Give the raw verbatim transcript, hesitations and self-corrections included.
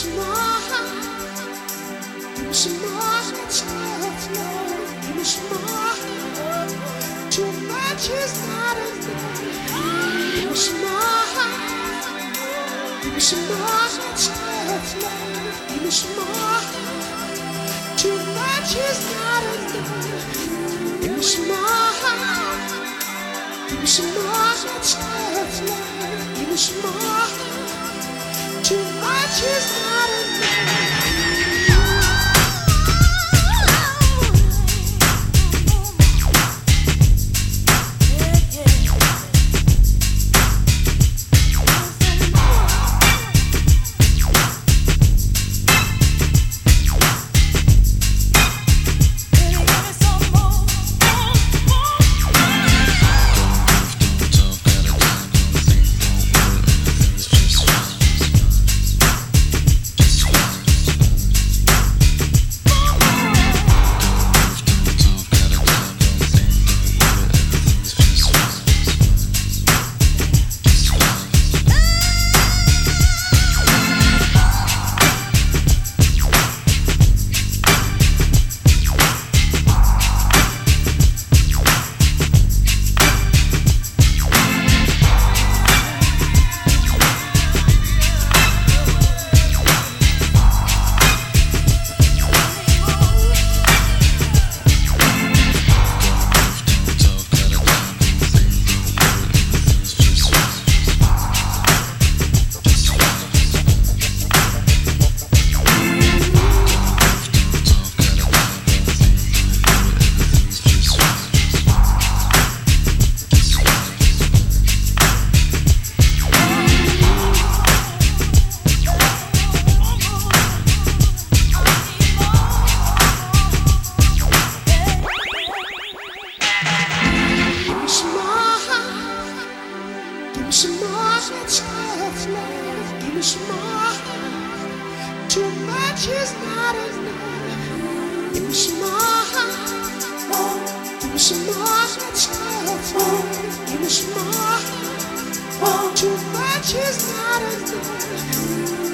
some more. Give me some more tough love. Give me some more. Too much is not enough. Give me some more. Give me some more tough love. Give me some more. Too much is not enough. Give me some more. Give me some more tough love. Give me some more. Too much is not enough. Some more tough love, give me some more. Too much is not enough. Give me some more, more. Give me some more tough love, give me some more. More. Too much is not enough.